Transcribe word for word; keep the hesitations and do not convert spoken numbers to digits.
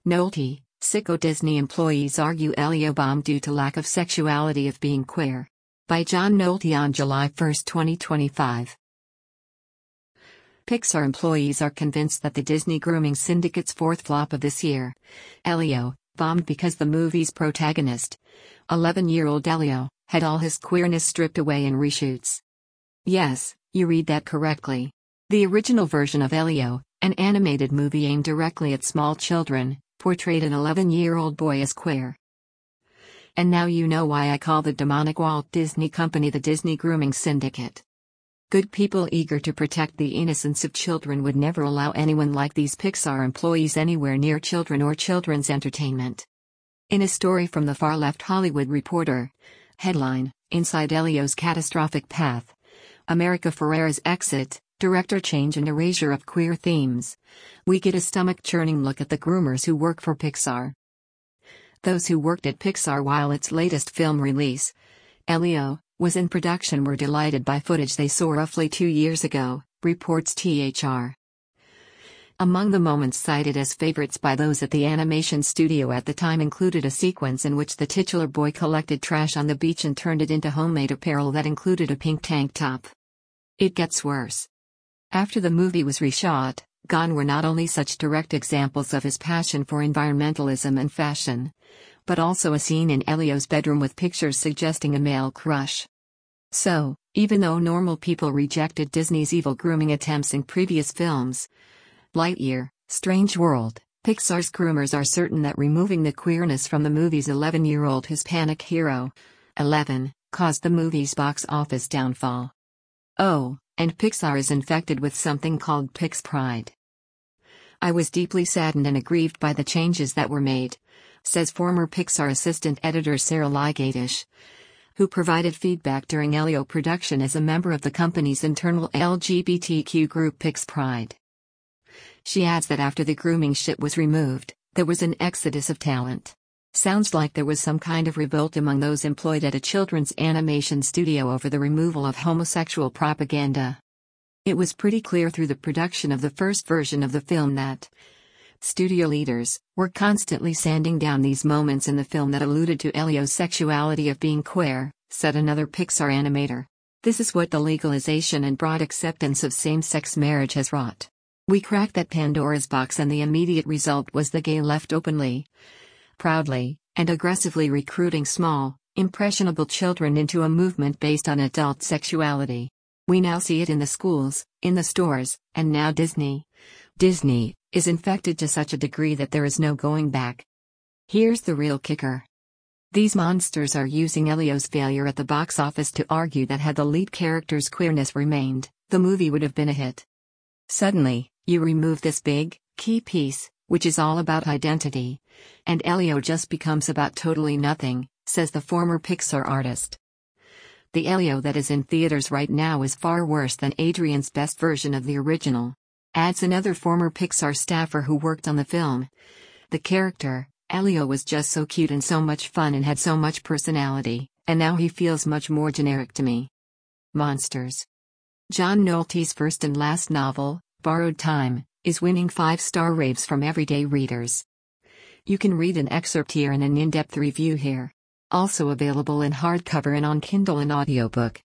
Nolte, sicko Disney employees argue Elio bombed due to lack of sexuality of being queer. By John Nolte on July first, twenty twenty-five. Pixar employees are convinced that the Disney grooming syndicate's fourth flop of this year, Elio, bombed because the movie's protagonist, eleven-year-old Elio, had all his queerness stripped away in reshoots. Yes, you read that correctly. The original version of Elio, an animated movie aimed directly at small children, portrayed an eleven-year-old boy as queer. And now you know why I call the demonic Walt Disney Company the Disney Grooming Syndicate. Good people eager to protect the innocence of children would never allow anyone like these Pixar employees anywhere near children or children's entertainment. In a story from the far-left Hollywood Reporter, headline, Inside Elio's Catastrophic Path, America Ferrera's Exit, Director Change and Erasure of Queer Themes, we get a stomach-churning look at the groomers who work for Pixar. Those who worked at Pixar while its latest film release, Elio, was in production were delighted by footage they saw roughly two years ago, reports T H R. Among the moments cited as favorites by those at the animation studio at the time included a sequence in which the titular boy collected trash on the beach and turned it into homemade apparel that included a pink tank top. It gets worse. After the movie was reshot, gone were not only such direct examples of his passion for environmentalism and fashion, but also a scene in Elio's bedroom with pictures suggesting a male crush. So, even though normal people rejected Disney's evil grooming attempts in previous films, Lightyear, Strange World, Pixar's groomers are certain that removing the queerness from the movie's eleven-year-old Hispanic hero, Eleven, caused the movie's box office downfall. Oh, and Pixar is infected with something called Pix Pride. I was deeply saddened and aggrieved by the changes that were made, says former Pixar assistant editor Sarah Ligatish, who provided feedback during Elio production as a member of the company's internal L G B T Q group Pix Pride. She adds that after the grooming shit was removed, there was an exodus of talent. Sounds like there was some kind of revolt among those employed at a children's animation studio over the removal of homosexual propaganda. It was pretty clear through the production of the first version of the film that studio leaders were constantly sanding down these moments in the film that alluded to Elio's sexuality of being queer, said another Pixar animator. This is what the legalization and broad acceptance of same-sex marriage has wrought. We cracked that Pandora's box and the immediate result was the gay left openly, proudly, and aggressively recruiting small, impressionable children into a movement based on adult sexuality. We now see it in the schools, in the stores, and now Disney. Disney is infected to such a degree that there is no going back. Here's the real kicker. These monsters are using Elio's failure at the box office to argue that had the lead character's queerness remained, the movie would have been a hit. Suddenly, you remove this big, key piece, which is all about identity, and Elio just becomes about totally nothing, says the former Pixar artist. The Elio that is in theaters right now is far worse than Adrian's best version of the original, adds another former Pixar staffer who worked on the film. The character, Elio, was just so cute and so much fun and had so much personality, and now he feels much more generic to me. Monsters. John Nolte's first and last novel, Borrowed Time, is winning five-star raves from everyday readers. You can read an excerpt here and an in-depth review here. Also available in hardcover and on Kindle and audiobook.